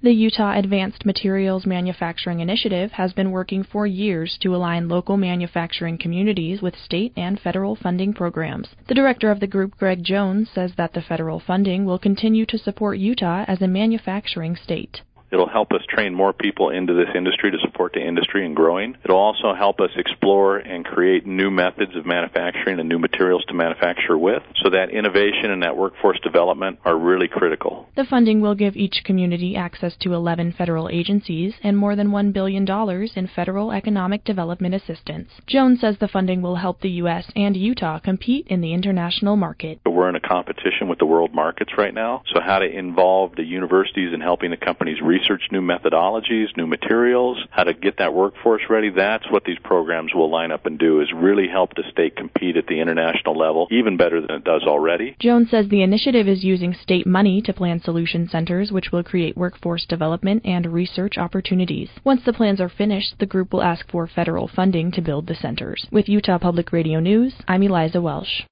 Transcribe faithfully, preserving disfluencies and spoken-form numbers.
The Utah Advanced Materials Manufacturing Initiative has been working for years to align local manufacturing communities with state and federal funding programs. The director of the group, Greg Jones, says that the federal funding will continue to support Utah as a manufacturing state. It'll help us train more people into this industry to support the industry and growing. It'll also help us explore and create new methods of manufacturing and new materials to manufacture with, so that innovation and that workforce development are really critical. The funding will give each community access to eleven federal agencies and more than one billion dollars in federal economic development assistance. Jones says the funding will help the U S and Utah compete in the international market. We're in a competition with the world markets right now, so how to involve the universities in helping the companies research Research new methodologies, new materials, how to get that workforce ready. That's what these programs will line up and do, is really help the state compete at the international level, even better than it does already. Jones says the initiative is using state money to plan solution centers, which will create workforce development and research opportunities. Once the plans are finished, the group will ask for federal funding to build the centers. With Utah Public Radio News, I'm Eliza Welsh.